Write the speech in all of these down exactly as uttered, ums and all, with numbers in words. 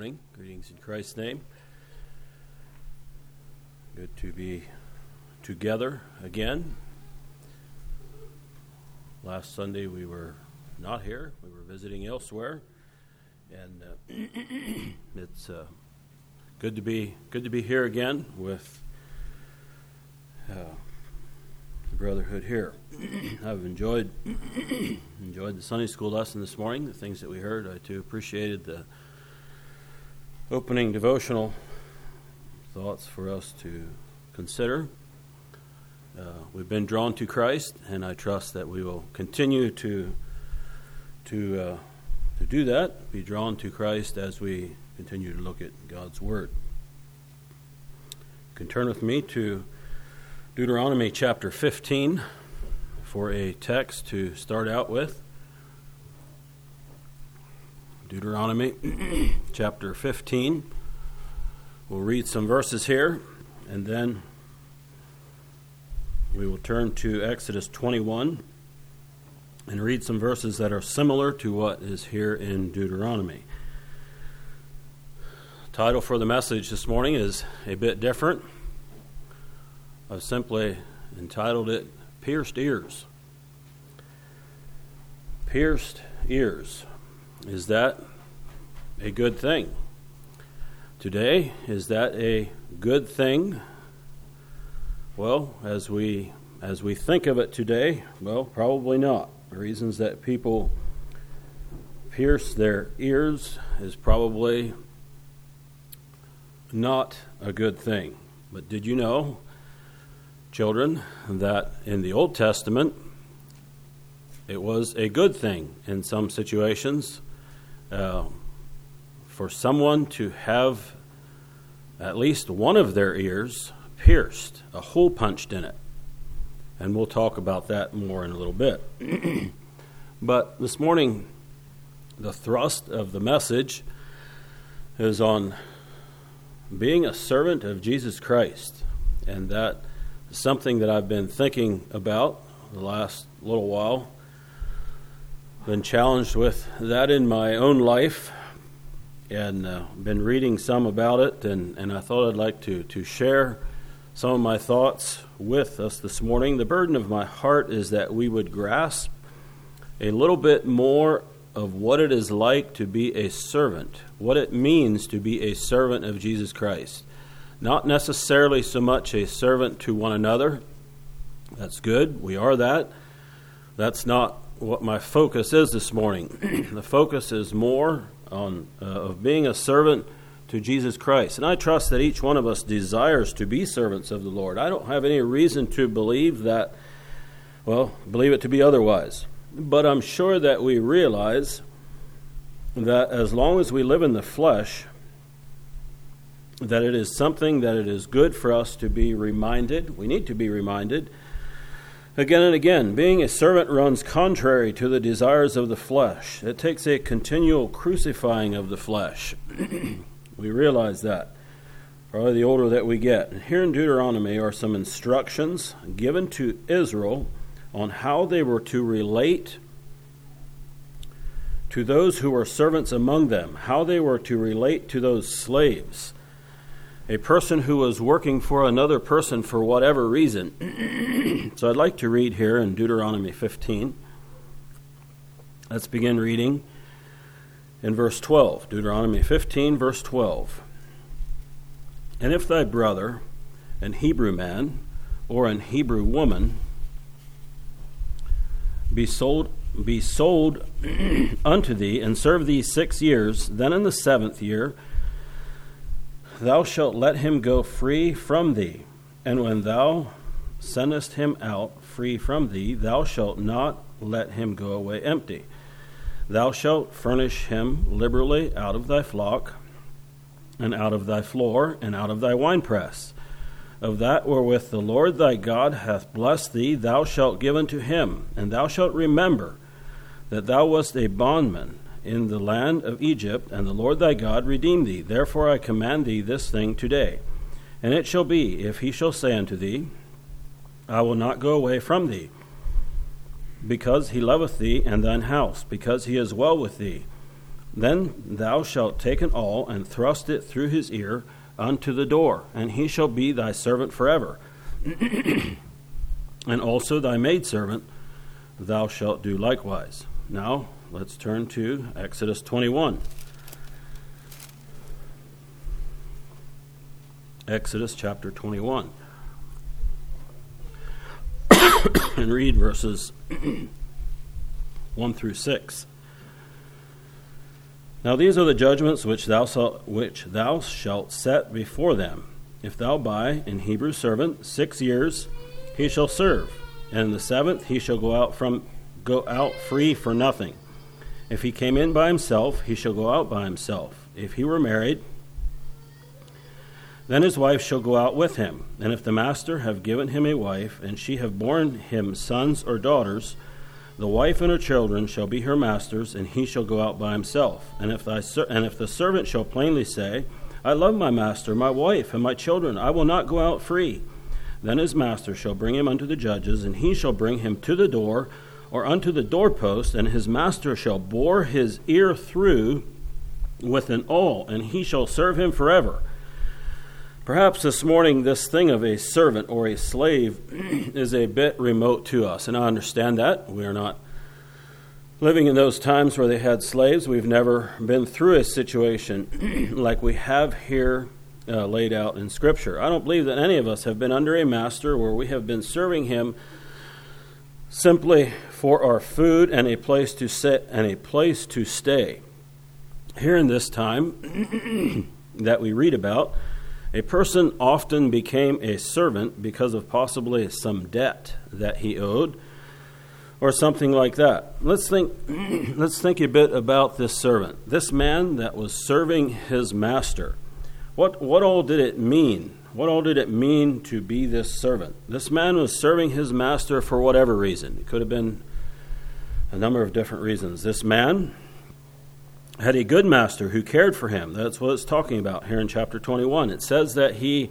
morning. Greetings in Christ's name. Good to be together again. Last Sunday we were not here. We were visiting elsewhere, and uh, it's uh, good to be good to be here again with uh, the brotherhood here. I've enjoyed enjoyed the Sunday school lesson this morning. The things that we heard, I too appreciated the opening devotional thoughts for us to consider. Uh, we've been drawn to Christ, and I trust that we will continue to to uh, to do that, be drawn to Christ as we continue to look at God's Word. You can turn with me to Deuteronomy chapter fifteen for a text to start out with. Deuteronomy chapter fifteen. We'll read some verses here, and then we will turn to Exodus twenty-one and read some verses that are similar to what is here in Deuteronomy. The title for the message this morning is a bit different. I've simply entitled it Pierced Ears. Pierced ears. Is that a good thing? Today, is that a good thing? Well, as we as we think of it today, well, probably not. The reasons that people pierce their ears is probably not a good thing. But did you know, children, that in the Old Testament, it was a good thing in some situations uh, for someone to have at least one of their ears pierced, a hole punched in it. And we'll talk about that more in a little bit. But this morning, the thrust of the message is on being a servant of Jesus Christ. And that is something that I've been thinking about the last little while. Been challenged with that in my own life, and uh, been reading some about it, and, and I thought I'd like to, to share some of my thoughts with us this morning. The burden of my heart is that we would grasp a little bit more of what it is like to be a servant, what it means to be a servant of Jesus Christ. Not necessarily so much a servant to one another. That's good. We are that. That's not what my focus is this morning. The focus is more on uh, of being a servant to Jesus Christ. And I trust that each one of us desires to be servants of the Lord. I don't have any reason to believe that, well, believe it to be otherwise. But I'm sure that we realize that as long as we live in the flesh, that it is something that it is good for us to be reminded. We need to be reminded again and again. Being a servant runs contrary to the desires of the flesh. It takes a continual crucifying of the flesh. We realize that, probably the older that we get. And here in Deuteronomy are some instructions given to Israel on how they were to relate to those who were servants among them, how they were to relate to those slaves. A person who was working for another person for whatever reason. So I'd like to read here in Deuteronomy fifteen. Let's begin reading in verse twelve. Deuteronomy fifteen, verse twelve. And if thy brother, an Hebrew man, or an Hebrew woman, be sold be sold unto thee, and serve thee six years, then in the seventh year thou shalt let him go free from thee. And when thou sendest him out free from thee, thou shalt not let him go away empty. Thou shalt furnish him liberally out of thy flock, and out of thy floor, and out of thy winepress. Of that wherewith the Lord thy God hath blessed thee, thou shalt give unto him. And thou shalt remember that thou wast a bondman in the land of Egypt, and the Lord thy God redeemed thee. Therefore I command thee this thing today. And it shall be, if he shall say unto thee, I will not go away from thee, because he loveth thee and thine house, because he is well with thee, Then thou shalt take an awl, and thrust it through his ear unto the door, and he shall be thy servant forever. And also thy maidservant thou shalt do likewise. Now, let's turn to Exodus twenty-one. Exodus chapter twenty-one. And read verses one through six. Now these are the judgments which thou, shalt, which thou shalt set before them. If thou buy an Hebrew servant six years, he shall serve, and in the seventh he shall go out from go out free for nothing. If he came in by himself, he shall go out by himself. If he were married, then his wife shall go out with him. And if the master have given him a wife, and she have borne him sons or daughters, the wife and her children shall be her master's, and he shall go out by himself. And if thy ser- and if the servant shall plainly say, I love my master, my wife, and my children, I will not go out free, then his master shall bring him unto the judges, and he shall bring him to the door, or unto the doorpost, and his master shall bore his ear through with an awl, and he shall serve him forever. Perhaps this morning this thing of a servant or a slave is a bit remote to us, and I understand that. We are not living in those times where they had slaves. We've never been through a situation like we have here uh, laid out in Scripture. I don't believe that any of us have been under a master where we have been serving him simply for our food and a place to sit and a place to stay. Here in this time that we read about, a person often became a servant because of possibly some debt that he owed or something like that. Let's think let's think a bit about this servant. This man that was serving his master. What what all did it mean? What all did it mean to be this servant? This man was serving his master for whatever reason. It could have been a number of different reasons. This man had a good master who cared for him. That's what it's talking about here in chapter twenty-one. It says that he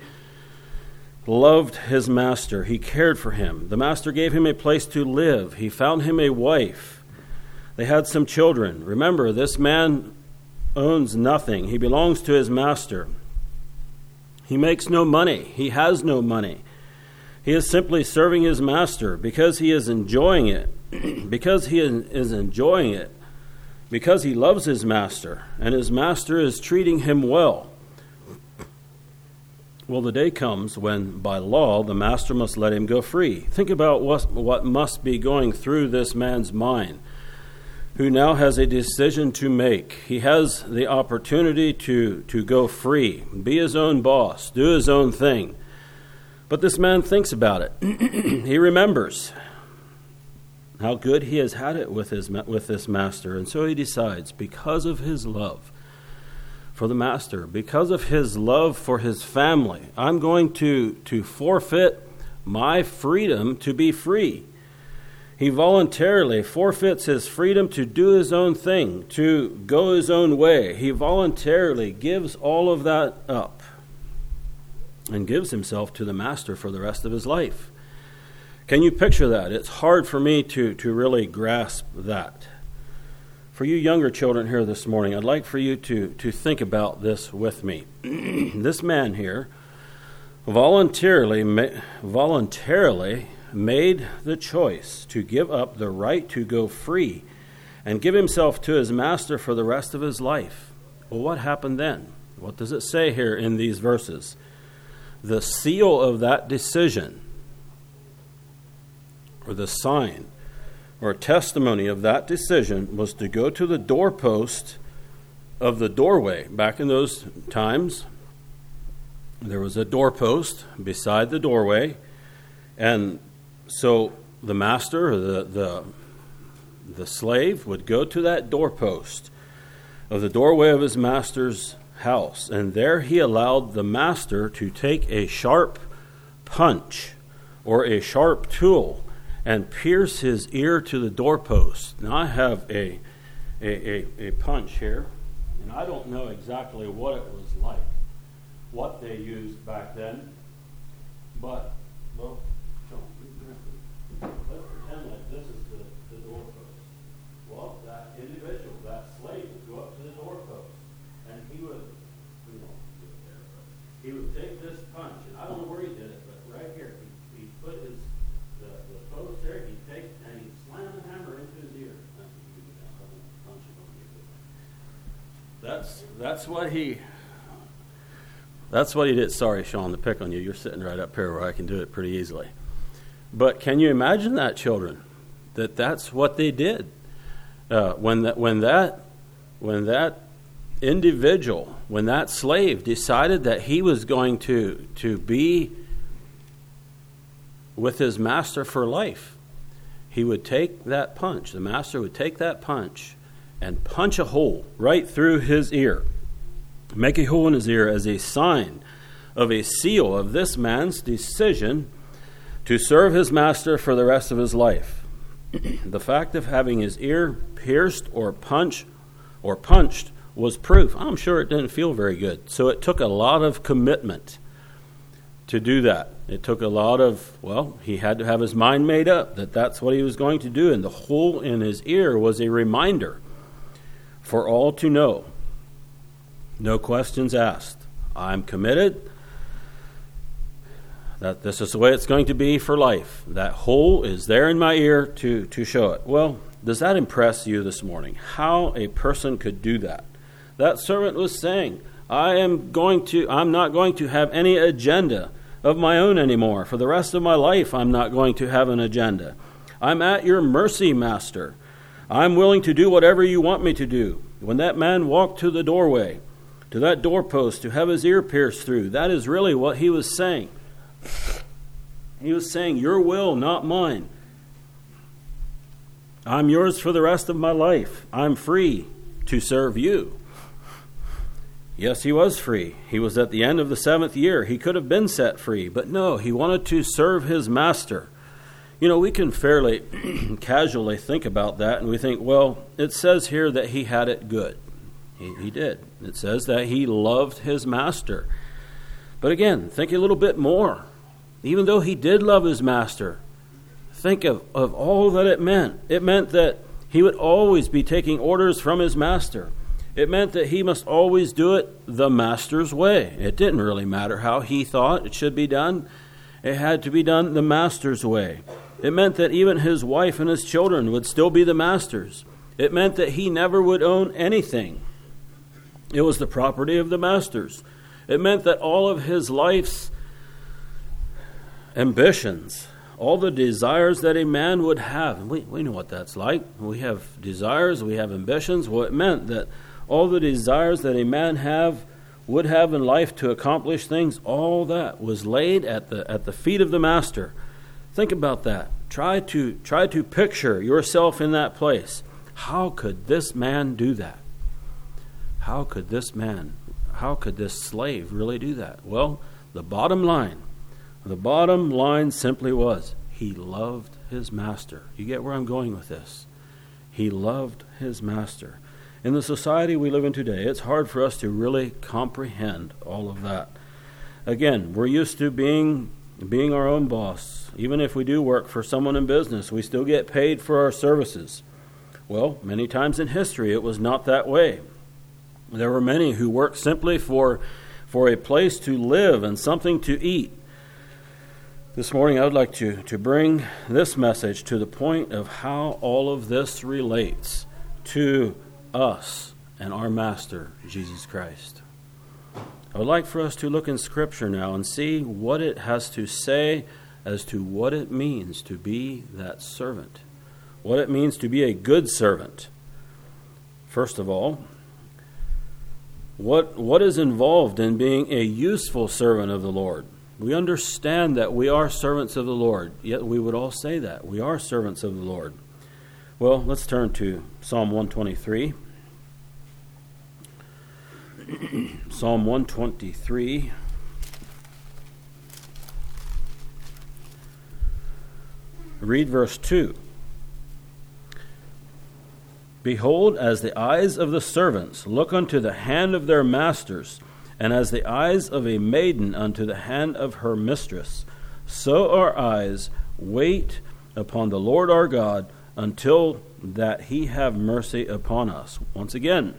loved his master. He cared for him. The master gave him a place to live. He found him a wife. They had some children. Remember, this man owns nothing. He belongs to his master. He makes no money. He has no money. He is simply serving his master because he is enjoying it. Because he is enjoying it. Because he loves his master, and his master is treating him well. Well, the day comes when, by law, the master must let him go free. Think about what, what must be going through this man's mind, who now has a decision to make. He has the opportunity to, to go free, be his own boss, do his own thing. But this man thinks about it. He remembers how good he has had it with his with this master. And so he decides, because of his love for the master, because of his love for his family, I'm going to, to forfeit my freedom to be free. He voluntarily forfeits his freedom to do his own thing, to go his own way. He voluntarily gives all of that up and gives himself to the master for the rest of his life. Can you picture that? It's hard for me to, to really grasp that. For you younger children here this morning, I'd like for you to, to think about this with me. This man here voluntarily ma- voluntarily made the choice to give up the right to go free and give himself to his master for the rest of his life. Well, what happened then? What does it say here in these verses? The seal of that decision, or the sign or testimony of that decision, was to go to the doorpost of the doorway. Back in those times, there was a doorpost beside the doorway, and so the master or the, the, the slave would go to that doorpost of the doorway of his master's house, and there he allowed the master to take a sharp punch or a sharp tool and pierce his ear to the doorpost. Now I have a, a, a, a punch here, and I don't know exactly what it was like, what they used back then, but well, let's pretend like this is the, the doorpost. Well, that individual, that slave, would go up to the That's that's what he that's what he did. Sorry, Sean, to pick on you. You're sitting right up here where I can do it pretty easily. But can you imagine that, children? That that's what they did. Uh, when that when that when that individual, when that slave decided that he was going to to be with his master for life, he would take that punch. The master would take that punch and punch a hole right through his ear. Make a hole in his ear as a sign of a seal of this man's decision to serve his master for the rest of his life. The fact of having his ear pierced or punched or punched was proof. I'm sure it didn't feel very good. So it took a lot of commitment to do that. It took a lot of, well, he had to have his mind made up that that's what he was going to do. And the hole in his ear was a reminder for all to know. No questions asked. I'm committed. That this is the way it's going to be for life. That hole is there in my ear to, to show it. Well, does that impress you this morning? How a person could do that? That servant was saying, I am going to, I'm not going to have any agenda of my own anymore. For the rest of my life, I'm not going to have an agenda. I'm at your mercy, master. I'm willing to do whatever you want me to do. When that man walked to the doorway, to that doorpost, to have his ear pierced through, that is really what he was saying. He was saying, your will, not mine. I'm yours for the rest of my life. I'm free to serve you. Yes, he was free. He was at the end of the seventh year. He could have been set free, but no, he wanted to serve his master. You know, we can fairly casually think about that, and we think, well, it says here that he had it good. He, he did. It says that he loved his master. But again, think a little bit more. Even though he did love his master, think of, of all that it meant. It meant that he would always be taking orders from his master. It meant that he must always do it the master's way. It didn't really matter how he thought it should be done. It had to be done the master's way. It meant that even his wife and his children would still be the master's. It meant that he never would own anything. It was the property of the master's. It meant that all of his life's ambitions, all the desires that a man would have, and we, we know what that's like. We have desires, we have ambitions. Well, it meant that all the desires that a man have would have in life to accomplish things, all that was laid at the at the feet of the master. Think about that. Try to try to picture yourself in that place. How could this man do that? How could this man, how could this slave really do that? Well, the bottom line, the bottom line simply was, he loved his master. You get where I'm going with this? He loved his master. In the society we live in today, it's hard for us to really comprehend all of that. Again, we're used to being being our own boss. Even if we do work for someone in business, we still get paid for our services. Well, many times in history, it was not that way. There were many who worked simply for, for a place to live and something to eat. This morning, I would like to, to bring this message to the point of how all of this relates to us and our Master, Jesus Christ. I would like for us to look in Scripture now and see what it has to say as to what it means to be that servant, what it means to be a good servant. First of all, what what is involved in being a useful servant of the Lord? We understand that we are servants of the Lord, yet we would all say that. We are servants of the Lord. Well, let's turn to Psalm one twenty-three. Psalm one twenty-three. Read verse two. Behold, as the eyes of the servants look unto the hand of their masters, and as the eyes of a maiden unto the hand of her mistress, so our eyes wait upon the Lord our God until that he have mercy upon us. Once again,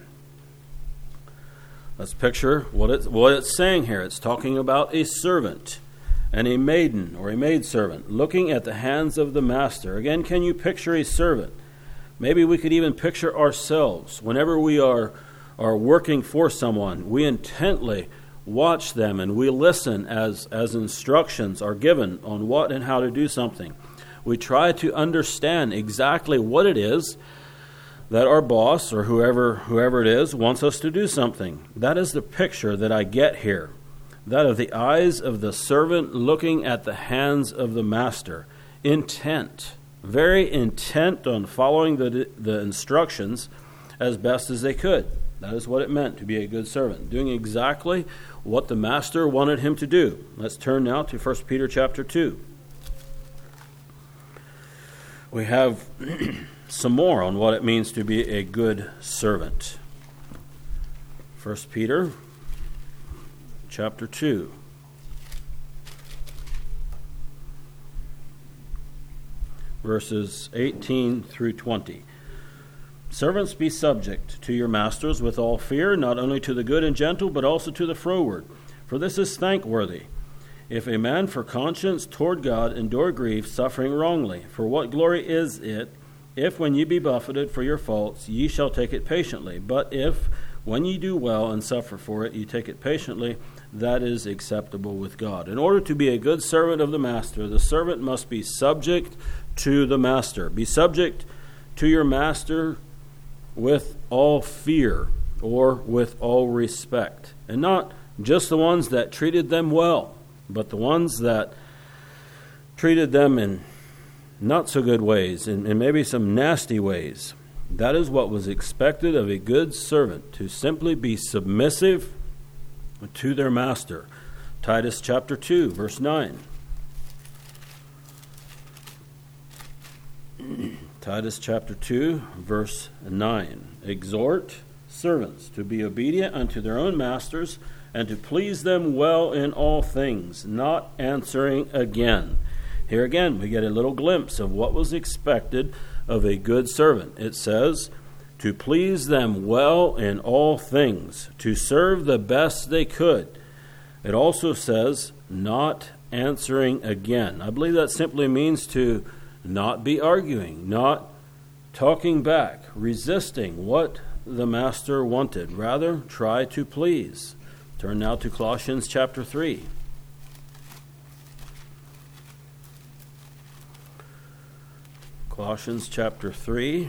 let's picture what it's, what it's saying here. It's talking about a servant and a maiden or a maidservant looking at the hands of the master. Again, can you picture a servant? Maybe we could even picture ourselves whenever we are are working for someone, we intently watch them and we listen as, as instructions are given on what and how to do something. We try to understand exactly what it is that our boss or whoever whoever it is wants us to do something. That is the picture that I get here. That of the eyes of the servant looking at the hands of the master. Intent. Very intent on following the, the instructions as best as they could. That is what it meant to be a good servant. Doing exactly what the master wanted him to do. Let's turn now to First Peter chapter two. We have some more on what it means to be a good servant. First Peter chapter two. Verses eighteen through twenty. Servants, be subject to your masters with all fear, not only to the good and gentle, but also to the froward. For this is thankworthy. If a man for conscience toward God endure grief, suffering wrongly, for what glory is it, if when ye be buffeted for your faults, ye shall take it patiently? But if, when ye do well and suffer for it, ye take it patiently, that is acceptable with God. In order to be a good servant of the master, the servant must be subject to the master. Be subject to your master with all fear or with all respect. And not just the ones that treated them well, but the ones that treated them in not so good ways and, and maybe some nasty ways. That is what was expected of a good servant, to simply be submissive to their master. Titus chapter two, verse nine. Titus chapter two, verse nine. Exhort servants to be obedient unto their own masters, and to please them well in all things, not answering again. Here again, we get a little glimpse of what was expected of a good servant. It says, to please them well in all things, to serve the best they could. It also says, not answering again. I believe that simply means to not be arguing, not talking back, resisting what the master wanted. Rather, try to please. Turn now to Colossians chapter three. Colossians chapter three,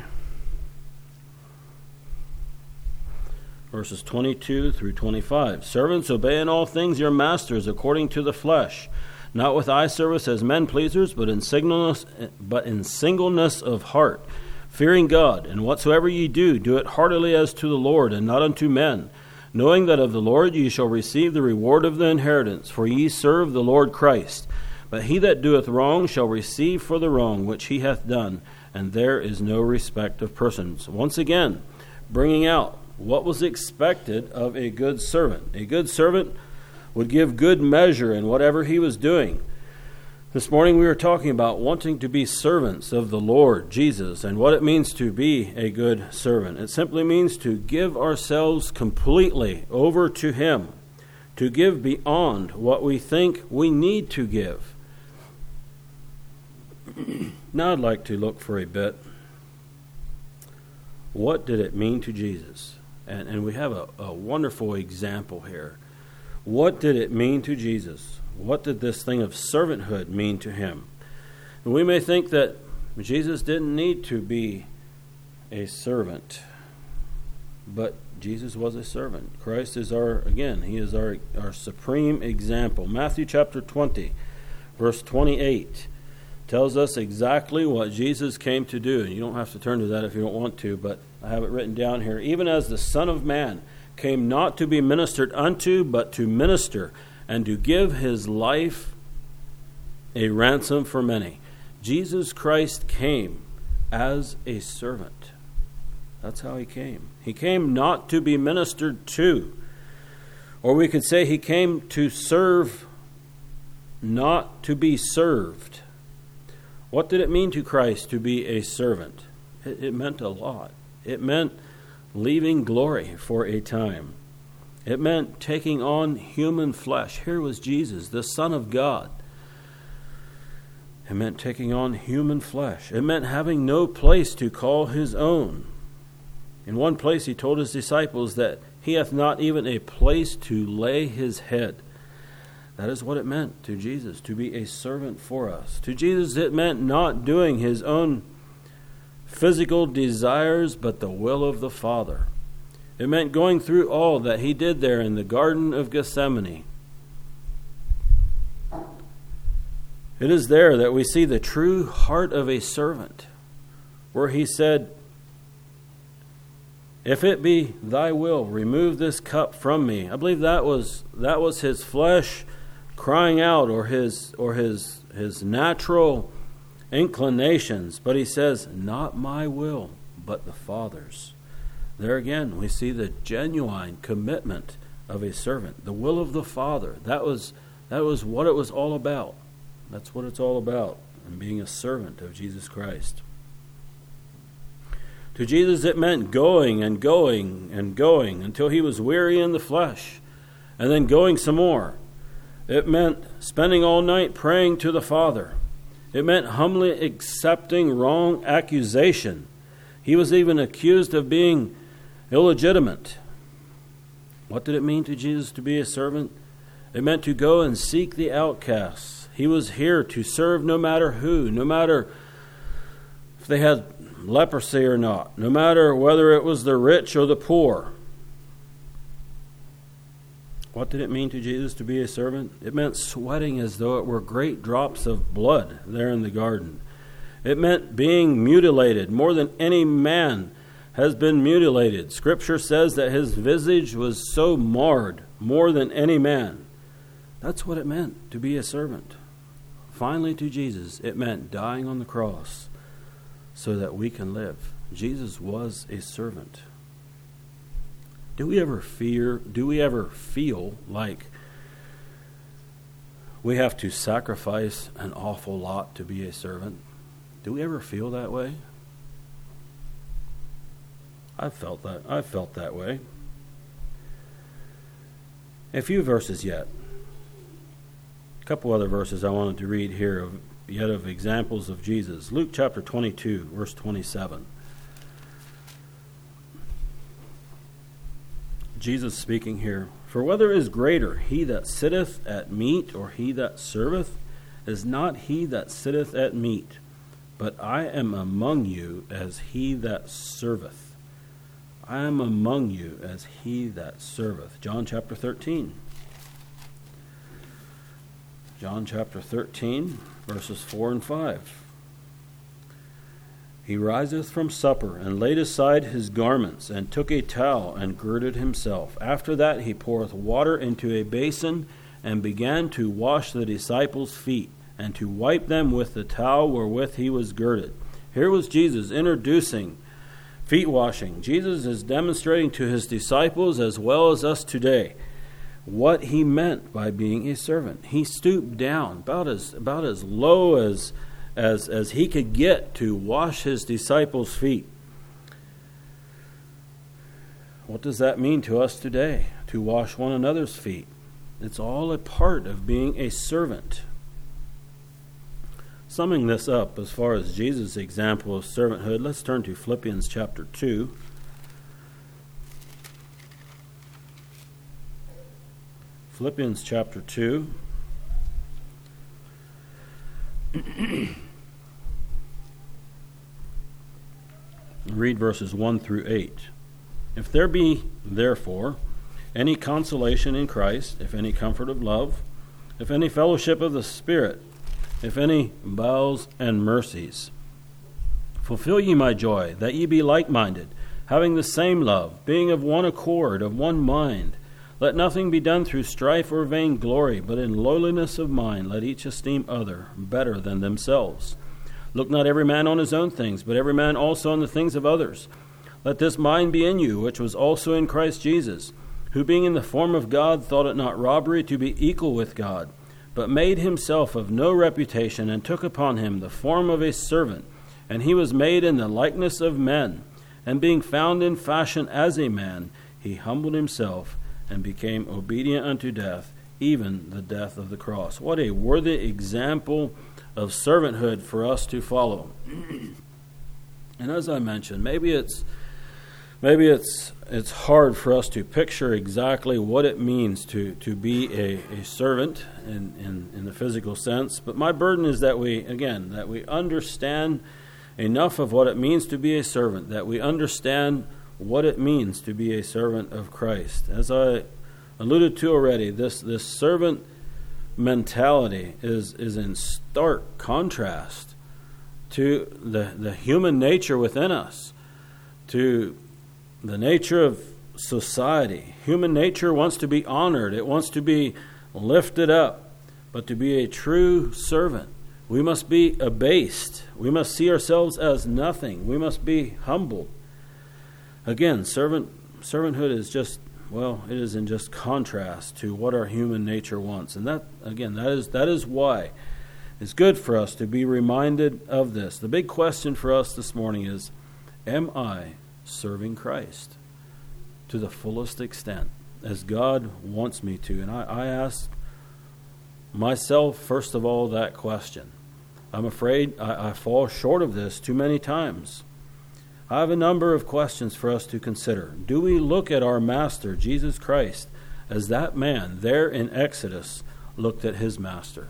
verses twenty-two through twenty-five. Servants, obey in all things your masters according to the flesh, not with eye service as men pleasers, but in singleness, but in singleness of heart, fearing God. And whatsoever ye do, do it heartily as to the Lord, and not unto men, knowing that of the Lord ye shall receive the reward of the inheritance, for ye serve the Lord Christ. But he that doeth wrong shall receive for the wrong which he hath done, and there is no respect of persons. Once again, bringing out what was expected of a good servant. A good servant would give good measure in whatever he was doing. This morning we were talking about wanting to be servants of the Lord Jesus and what it means to be a good servant. It simply means to give ourselves completely over to him, to give beyond what we think we need to give. Now I'd like to look for a bit. What did it mean to Jesus? And, and we have a, a wonderful example here. What did it mean to Jesus? What did this thing of servanthood mean to him? And we may think that Jesus didn't need to be a servant, but Jesus was a servant. Christ is our, again, he is our, our supreme example. Matthew chapter twenty, verse twenty-eight. Tells us exactly what Jesus came to do. And you don't have to turn to that if you don't want to, but I have it written down here. Even as the Son of Man came not to be ministered unto, but to minister, and to give his life a ransom for many. Jesus Christ came as a servant. That's how he came. He came not to be ministered to. Or we could say he came to serve, not to be served. What did it mean to Christ to be a servant? It, it meant a lot. It meant leaving glory for a time. It meant taking on human flesh. Here was Jesus, the Son of God. It meant taking on human flesh. It meant having no place to call his own. In one place he told his disciples that he hath not even a place to lay his head. That is what it meant to Jesus, to be a servant for us. To Jesus it meant not doing his own physical desires, but the will of the Father. It meant going through all that he did there in the Garden of Gethsemane. It is there that we see the true heart of a servant, where he said, if it be thy will, remove this cup from me. I believe that was that was his flesh crying out, or his or his his natural inclinations. But he says, not my will, but the Father's. There again, we see the genuine commitment of a servant. The will of the Father. That was that was what it was all about. That's what it's all about, and being a servant of Jesus Christ. To Jesus it meant going and going and going until he was weary in the flesh, and then going some more. It meant spending all night praying to the Father. It meant humbly accepting wrong accusation. He was even accused of being illegitimate. What did it mean to Jesus to be a servant? It meant to go and seek the outcasts. He was here to serve no matter who, no matter if they had leprosy or not, no matter whether it was the rich or the poor. What did it mean to Jesus to be a servant? It meant sweating as though it were great drops of blood there in the garden. It meant being mutilated more than any man has been mutilated. Scripture says that his visage was so marred more than any man. That's what it meant to be a servant. Finally, to Jesus, it meant dying on the cross so that we can live. Jesus was a servant. Do we ever fear, do we ever feel like we have to sacrifice an awful lot to be a servant? Do we ever feel that way? I've felt that. I've felt that way. A few verses yet. A couple other verses I wanted to read here of yet of examples of Jesus. Luke chapter twenty-two, verse twenty-seven. Jesus speaking here. For whether is greater, he that sitteth at meat or he that serveth? Is not he that sitteth at meat, but I am among you as he that serveth. I am among you as he that serveth. John chapter thirteen. John chapter thirteen, verses four and five. He riseth from supper, and laid aside his garments, and took a towel, and girded himself. After that he poureth water into a basin, and began to wash the disciples' feet, and to wipe them with the towel wherewith he was girded. Here was Jesus introducing feet washing. Jesus is demonstrating to his disciples, as well as us today, what he meant by being a servant. He stooped down about as about as low as as as he could get to wash his disciples' feet. What does that mean to us today? To wash one another's feet. It's all a part of being a servant. Summing this up as far as Jesus' example of servanthood, let's turn to Philippians chapter two. Philippians chapter two. Read verses one through eight. If there be, therefore, any consolation in Christ, if any comfort of love, if any fellowship of the Spirit, if any bowels and mercies, fulfill ye my joy, that ye be like-minded, having the same love, being of one accord, of one mind. Let nothing be done through strife or vainglory, but in lowliness of mind let each esteem other better than themselves. Look not every man on his own things, but every man also on the things of others. Let this mind be in you, which was also in Christ Jesus, who being in the form of God thought it not robbery to be equal with God, but made himself of no reputation, and took upon him the form of a servant. And he was made in the likeness of men, and being found in fashion as a man, he humbled himself, and became obedient unto death, even the death of the cross. What a worthy example of servanthood for us to follow. And as I mentioned, maybe it's maybe it's it's hard for us to picture exactly what it means to, to be a, a servant in, in, in the physical sense. But my burden is that we, again, that we understand enough of what it means to be a servant, that we understand what it means to be a servant of Christ. As I alluded to already, this, this servant mentality is, is in stark contrast to the, the human nature within us, to the nature of society. Human nature wants to be honored. It wants to be lifted up. But to be a true servant, we must be abased. We must see ourselves as nothing. We must be humbled. Again, servant servanthood is just, well, it is in just contrast to what our human nature wants. And that, again, that is that is why it's good for us to be reminded of this. The big question for us this morning is, am I serving Christ to the fullest extent as God wants me to? And I, I ask myself, first of all, that question. I'm afraid I, I fall short of this too many times. I have a number of questions for us to consider. Do we look at our Master, Jesus Christ, as that man there in Exodus looked at his Master?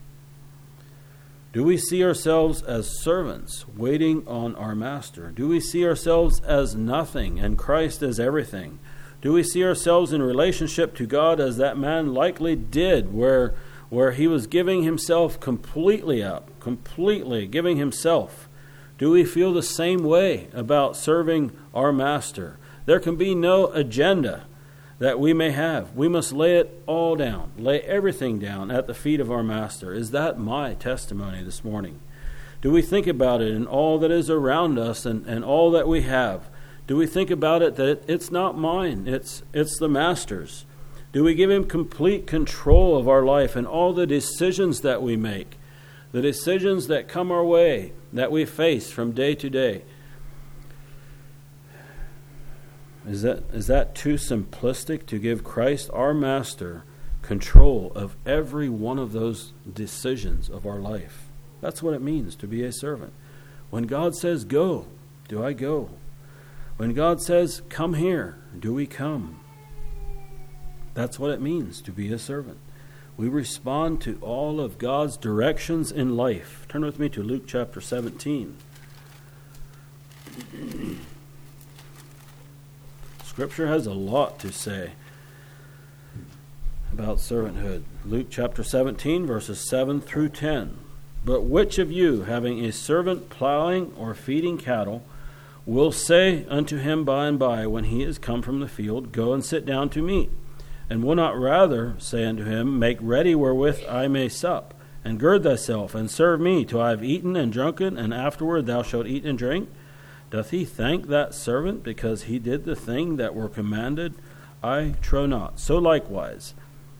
Do we see ourselves as servants waiting on our Master? Do we see ourselves as nothing and Christ as everything? Do we see ourselves in relationship to God as that man likely did, where, where he was giving himself completely up, completely giving himself? Do we feel the same way about serving our Master? There can be no agenda that we may have. We must lay it all down, lay everything down at the feet of our Master. Is that my testimony this morning? Do we think about it in all that is around us and, and all that we have? Do we think about it that it, it's not mine, it's it's the Master's? Do we give him complete control of our life and all the decisions that we make, the decisions that come our way, that we face from day to day? Is that is that too simplistic to give Christ, our Master, control of every one of those decisions of our life? That's what it means to be a servant. When God says go, do I go? When God says come here, do we come? That's what it means to be a servant. We respond to all of God's directions in life. Turn with me to Luke chapter seventeen. Scripture has a lot to say about servanthood. Luke chapter seventeen, verses seven through ten. But which of you, having a servant plowing or feeding cattle, will say unto him by and by, when he is come from the field, go and sit down to meat? And will not rather say unto him, make ready wherewith I may sup, and gird thyself, and serve me till I have eaten and drunken, and afterward thou shalt eat and drink? Doth he thank that servant because he did the thing that were commanded? I trow not. So likewise,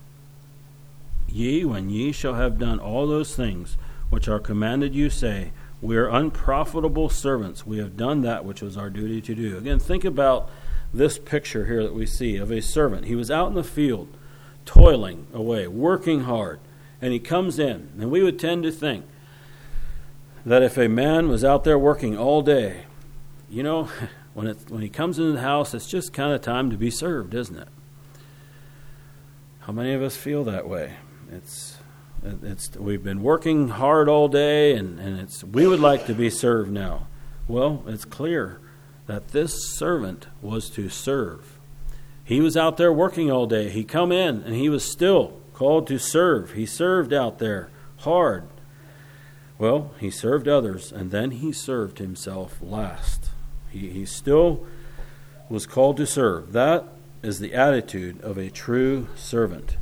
ye, when ye shall have done all those things which are commanded you, say, we are unprofitable servants. We have done that which was our duty to do. Again, think about this picture here that we see of a servant. He was out in the field, toiling away, working hard, and he comes in. And we would tend to think that if a man was out there working all day, you know, when it, when he comes into the house, it's just kind of time to be served, isn't it? How many of us feel that way? It's it's we've been working hard all day, and, and it's we would like to be served now. Well, it's clear that this servant was to serve. He was out there working all day. He come in, and he was still called to serve. He served out there hard. Well, he served others, and then he served himself last. He, he still was called to serve. That is the attitude of a true servant.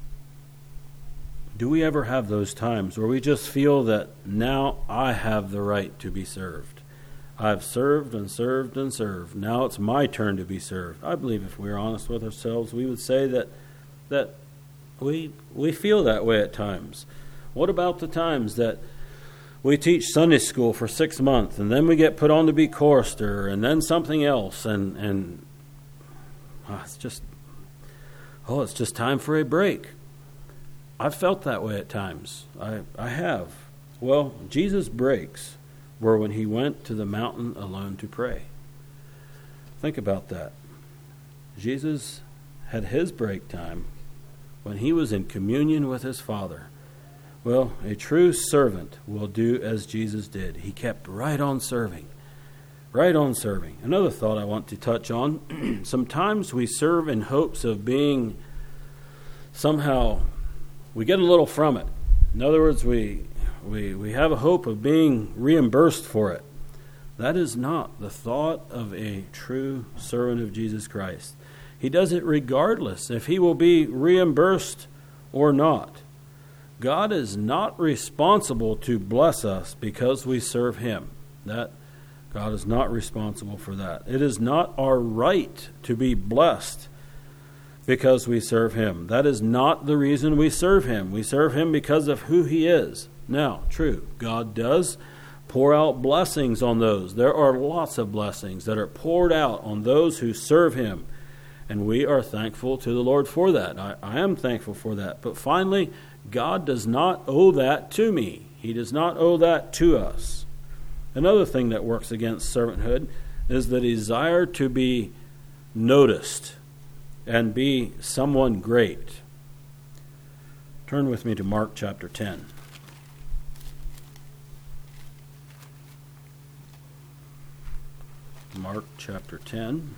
Do we ever have those times where we just feel that now I have the right to be served? I've served and served and served. Now it's my turn to be served. I believe if we were honest with ourselves, we would say that that we we feel that way at times. What about the times that we teach Sunday school for six months and then we get put on to be chorister and then something else and and oh, it's just oh it's just time for a break. I've felt that way at times. I I have. Well, Jesus' breaks were when he went to the mountain alone to pray. Think about that. Jesus had his break time when he was in communion with his Father. Well, a true servant will do as Jesus did. He kept right on serving. Right on serving. Another thought I want to touch on. Sometimes we serve in hopes of being somehow, we get a little from it. In other words, we, we, we have a hope of being reimbursed for it. That is not the thought of a true servant of Jesus Christ. He does it regardless if he will be reimbursed or not. God is not responsible to bless us because we serve him. That God is not responsible for that. It is not our right to be blessed because we serve him. That is not the reason we serve him. We serve him because of who he is. Now, true, God does pour out blessings on those. There are lots of blessings that are poured out on those who serve him. And we are thankful to the Lord for that. I, I am thankful for that. But finally, God does not owe that to me. He does not owe that to us. Another thing that works against servanthood is the desire to be noticed and be someone great. Turn with me to Mark chapter ten. Mark chapter ten.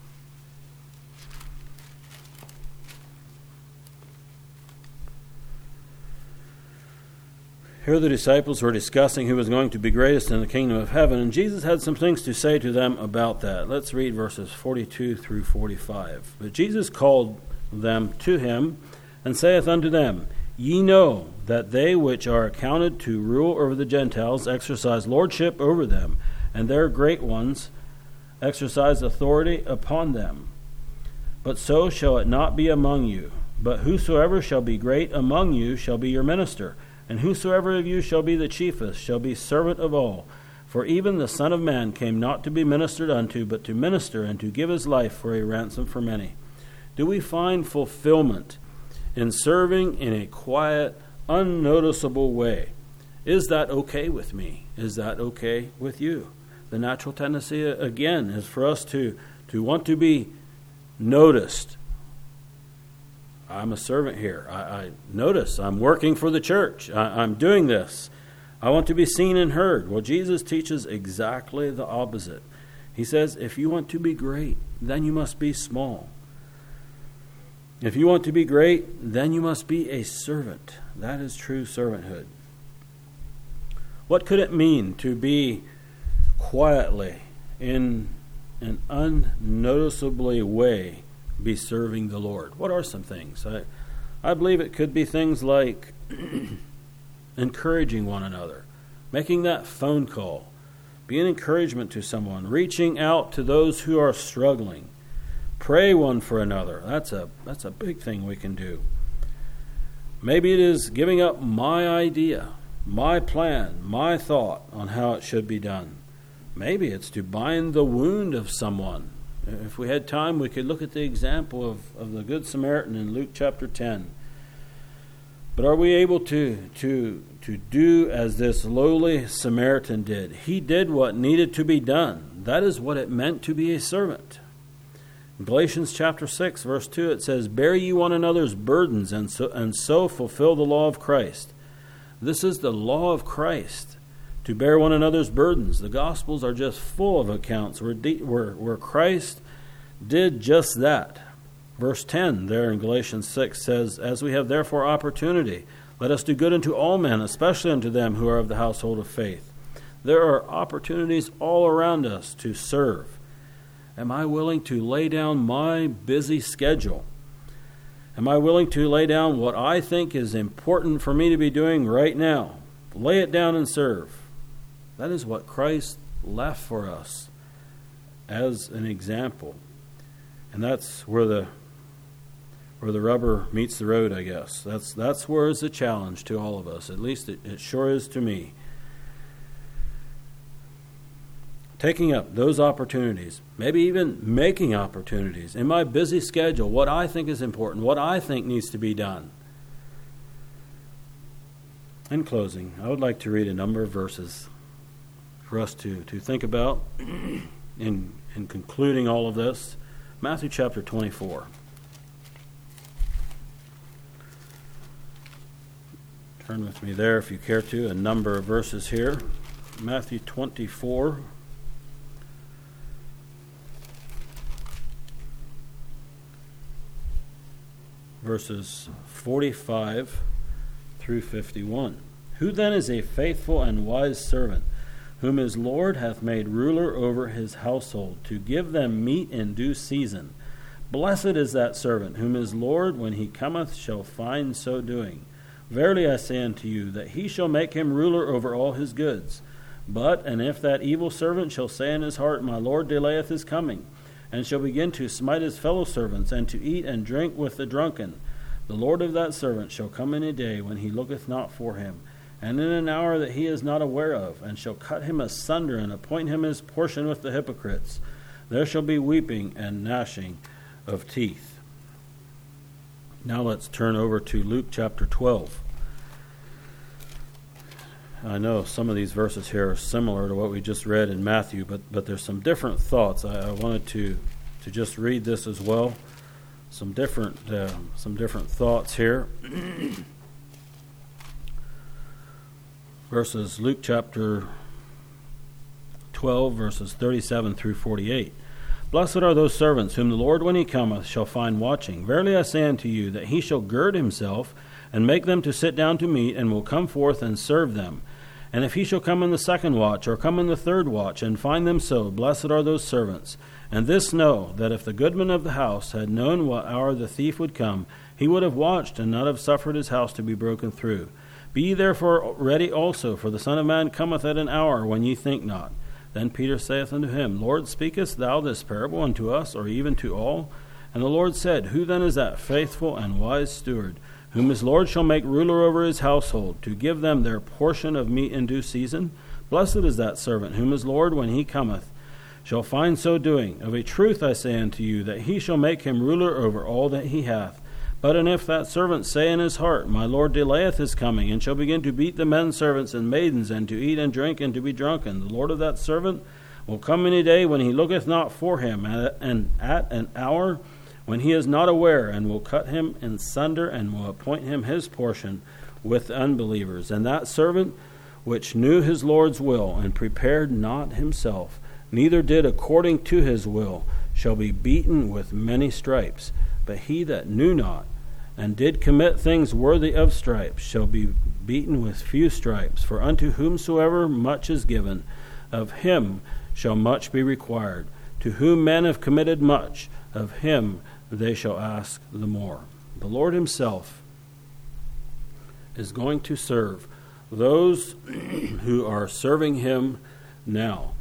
Here the disciples were discussing who was going to be greatest in the kingdom of heaven, and Jesus had some things to say to them about that. Let's read verses forty-two through forty-five. But Jesus called them to him, and saith unto them, Ye know that they which are accounted to rule over the Gentiles exercise lordship over them, and their great ones exercise authority upon them. But so shall it not be among you. But whosoever shall be great among you shall be your minister. And whosoever of you shall be the chiefest shall be servant of all. For even the Son of Man came not to be ministered unto, but to minister and to give his life for a ransom for many. Do we find fulfillment in serving in a quiet, unnoticeable way? Is that okay with me? Is that okay with you? The natural tendency, again, is for us to, to want to be noticed. I'm a servant here. I, I notice I'm working for the church. I, I'm doing this. I want to be seen and heard. Well, Jesus teaches exactly the opposite. He says, if you want to be great, then you must be small. If you want to be great, then you must be a servant. That is true servanthood. What could it mean to be quietly, in an unnoticeably way, be serving the Lord? What are some things? I, I believe it could be things like encouraging one another, making that phone call, be an encouragement to someone, reaching out to those who are struggling, pray one for another. That's a that's a big thing we can do. Maybe it is giving up my idea, my plan, my thought on how it should be done. Maybe it's to bind the wound of someone. If we had time, we could look at the example of, of the Good Samaritan in Luke chapter ten. But are we able to, to, to do as this lowly Samaritan did? He did what needed to be done. That is what it meant to be a servant. In Galatians chapter six, verse two, it says, Bear ye one another's burdens, and so, and so fulfill the law of Christ. This is the law of Christ, to bear one another's burdens. The Gospels are just full of accounts where, de- where, where Christ did just that. Verse ten there in Galatians six says, As we have therefore opportunity, let us do good unto all men, especially unto them who are of the household of faith. There are opportunities all around us to serve. Am I willing to lay down my busy schedule? Am I willing to lay down what I think is important for me to be doing right now? Lay it down and serve. That is what Christ left for us as an example. And that's where the where the rubber meets the road, I guess. That's that's where it's a challenge to all of us. At least it, it sure is to me. Taking up those opportunities, maybe even making opportunities in my busy schedule, what I think is important, what I think needs to be done. In closing, I would like to read a number of verses for us to, to think about. in, in concluding all of this, Matthew chapter twenty-four. Turn with me there if you care to, a number of verses here. Matthew twenty-four. Verses forty-five through fifty-one. Who then is a faithful and wise servant, whom his Lord hath made ruler over his household, to give them meat in due season? Blessed is that servant, whom his Lord, when he cometh, shall find so doing. Verily I say unto you, that he shall make him ruler over all his goods. But, and if that evil servant shall say in his heart, My Lord delayeth his coming, and shall begin to smite his fellow servants, and to eat and drink with the drunken, the Lord of that servant shall come in a day when he looketh not for him, and in an hour that he is not aware of, and shall cut him asunder, and appoint him his portion with the hypocrites. There shall be weeping and gnashing of teeth. Now let's turn over to Luke chapter twelve. I know some of these verses here are similar to what we just read in Matthew, but, but there's some different thoughts. I, I wanted to, to just read this as well. Some different uh, some different thoughts here. Verses, Luke chapter twelve, verses thirty-seven through forty-eight. Blessed are those servants whom the Lord, when he cometh, shall find watching. Verily I say unto you, that he shall gird himself, and make them to sit down to meat, and will come forth and serve them. And if he shall come in the second watch, or come in the third watch, and find them so, blessed are those servants. And this know, that if the goodman of the house had known what hour the thief would come, he would have watched, and not have suffered his house to be broken through. Be ye therefore ready also, for the Son of Man cometh at an hour when ye think not. Then Peter saith unto him, Lord, speakest thou this parable unto us, or even to all? And the Lord said, Who then is that faithful and wise steward, whom his Lord shall make ruler over his household, to give them their portion of meat in due season? Blessed is that servant, whom his Lord, when he cometh, shall find so doing. Of a truth I say unto you, that he shall make him ruler over all that he hath. But and if that servant say in his heart, My Lord delayeth his coming, and shall begin to beat the men servants and maidens, and to eat and drink, and to be drunken, the Lord of that servant will come in a day when he looketh not for him, and at an hour when he is not aware, and will cut him in sunder, and will appoint him his portion with the unbelievers. And that servant which knew his Lord's will, and prepared not himself, neither did according to his will, shall be beaten with many stripes. But he that knew not, and did commit things worthy of stripes, shall be beaten with few stripes. For unto whomsoever much is given, of him shall much be required. To whom men have committed much, of him they shall ask the more. The Lord himself is going to serve those who are serving him now.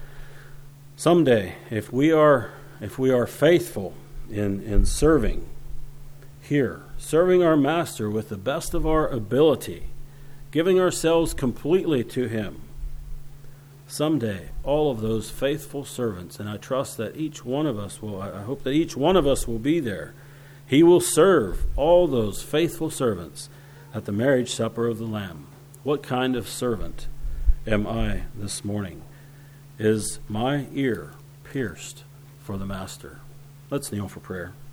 Someday, if we are if we are faithful in, in serving here, serving our Master with the best of our ability, giving ourselves completely to him, someday all of those faithful servants, and I trust that each one of us will, I hope that each one of us will be there, he will serve all those faithful servants at the marriage supper of the Lamb. What kind of servant am I this morning? Is my ear pierced for the Master? Let's kneel for prayer.